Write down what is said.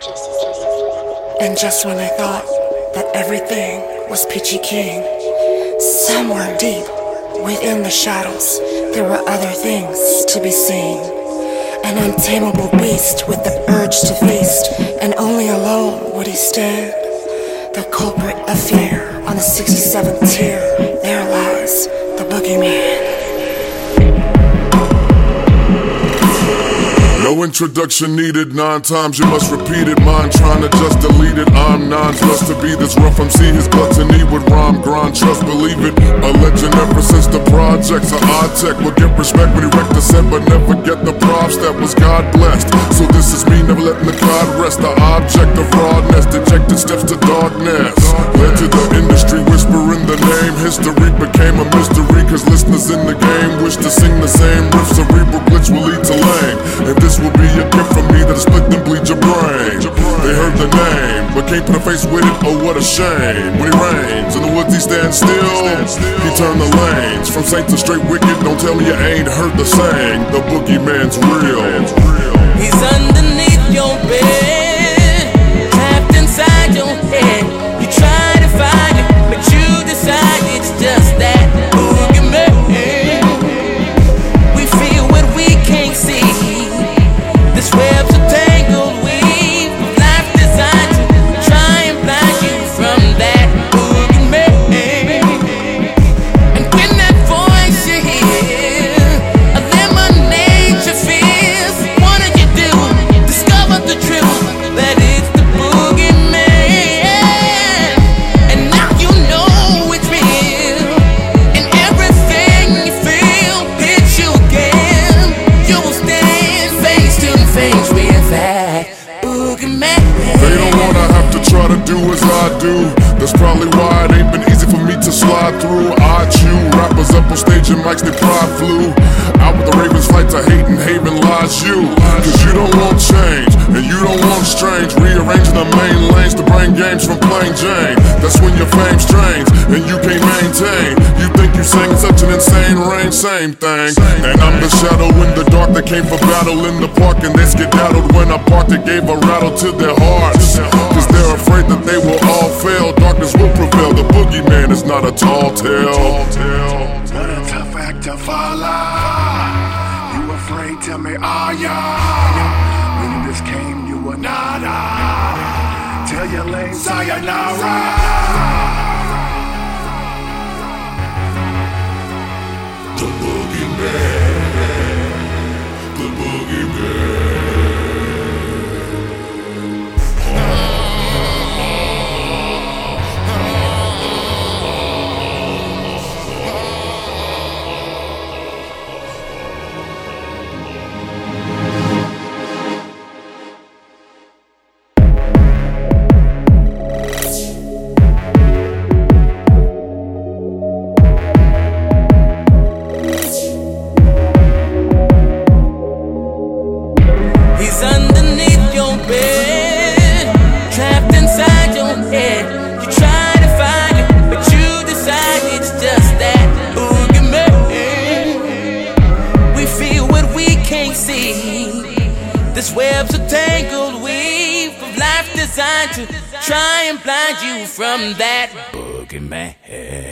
And just when I thought that everything was peachy keen, somewhere deep within the shadows, there were other things to be seen. An untamable beast with the urge to feast, and only alone would he stand. The culprit of fear on the 67th tier, there lies the boogeyman. No introduction needed, 9 times you must repeat it. Mine trying to just delete it. I'm non's blessed to be this rough MC. His gluttony would rhyme, grind, trust, believe it. A legend ever since the projects. An odd tech will get respect when he wrecked the set, but never get the props that was God blessed. So this is me, never letting the cloud rest. The object of rawness, dejected steps to darkness. Led to the industry, whispering the name. History became a mystery, cause listeners in the game wish to sing the same riff. Cerebral glitch will lead to lame, and this will be a gift from me that'll split and bleed your brain. They heard the name, but can't put a face with it. Oh, what a shame. When he reigns in the woods, he stands still. He turned the lanes from saint to straight wicked. Don't tell me you ain't heard the saying. The boogeyman's real. He's underneath your bed, trapped inside your head. You try to find it, but you decide it's just that boogeyman. We feel what we can't see. This web's a tangled weave of life designed to try and blind you from that boogeyman. And when that voice you hear eliminates your fears, what do? Discover the truth that it's the boogeyman. And now you know it's real, and everything you feel hits you again. You will stand face to face with that boogeyman. They don't wanna have to try to do as I do. That's probably why it ain't been easy for me to slide through. I chew rappers up on stage and mics, they pride flew. Out with the Ravens fight to hate and haven lies you. Cause you don't want change, and you don't want strange. Rearranging the main lanes to bring games from plain Jane. That's when your fame strains, and you can't maintain. You think you sang in such an insane range, same thing. And I'm the shadow in the dark that came for battle in the park, and they skedaddled when I parked. It gave a rattle to their hearts, cause they're afraid that they will all fail. Darkness will prevail, the boogeyman is not a tall tale. What a tough act to follow. You afraid, tell me, are ya? When this came, you were nada. Tell your lame sayonara. The boogeyman, the boogeyman. He's underneath your bed, trapped inside your head. You try to find it, but you decide it's just that boogeyman. We feel what we can't see. This web's a tangled weave of life designed to try and blind you from that boogeyman.